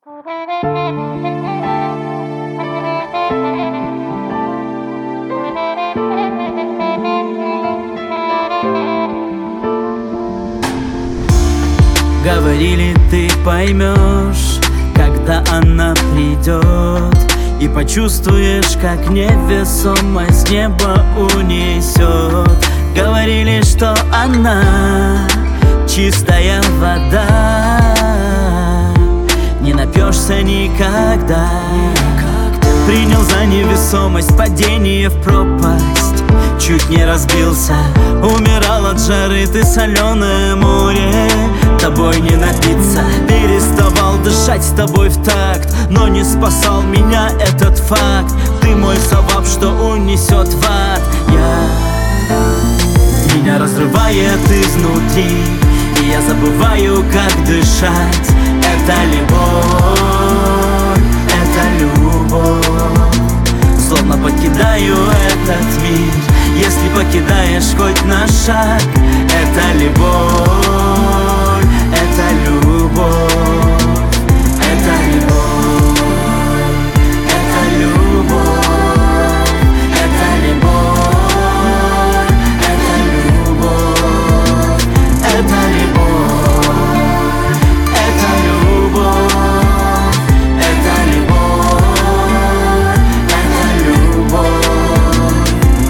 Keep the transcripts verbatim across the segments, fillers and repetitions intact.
Говорили, ты поймешь, когда она придет, и почувствуешь, как невесомость небо унесет. Говорили, что она чистая вода, не напьешься никогда. Принял за невесомость падение в пропасть, чуть не разбился, умирал от жары. Ты соленое море, тобой не напиться. Переставал дышать с тобой в такт, но не спасал меня этот факт. Ты мой совап, что унесет в ад. Я... Меня разрывает изнутри, и я забываю, как дышать. Это любовь, это любовь. Словно покидаю этот мир, если покидаешь хоть на шаг. Это любовь, это любовь, это любовь, это любовь, это любовь, это любовь, это любовь, это любовь, это любовь, это любовь.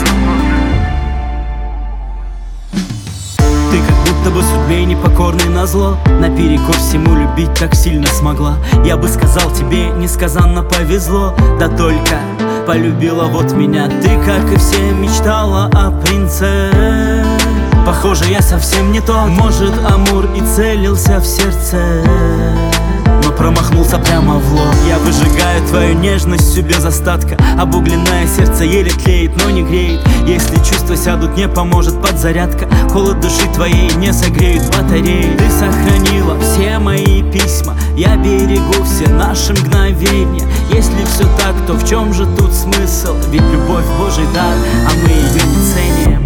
Ты как будто бы судьбе непокорный назло, наперекор всему любить так сильно смогла. Я бы сказал, тебе несказанно повезло, да только полюбила вот меня. Ты, как и все, мечтала о принце. Похоже, я совсем не тот. Может, Амур и целился в сердце, но промахнулся прямо в лоб. Я выжигаю твою нежность всю без остатка. Обугленное сердце еле тлеет, но не греет. Если чувства сядут, не поможет подзарядка. Холод души твоей не согреют батареи. Ты сохранила все мои письма, я берегу все наши мгновения. Если все так, то в чем же тут смысл? Ведь любовь Божий дар, а мы ее не ценим.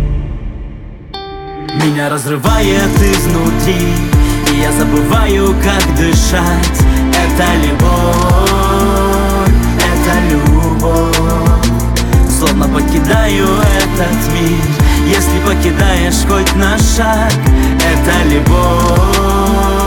Меня разрывает изнутри, и я забываю, как дышать. Это любовь, это любовь. Словно покидаю этот мир, если покидаешь хоть на шаг. Это любовь.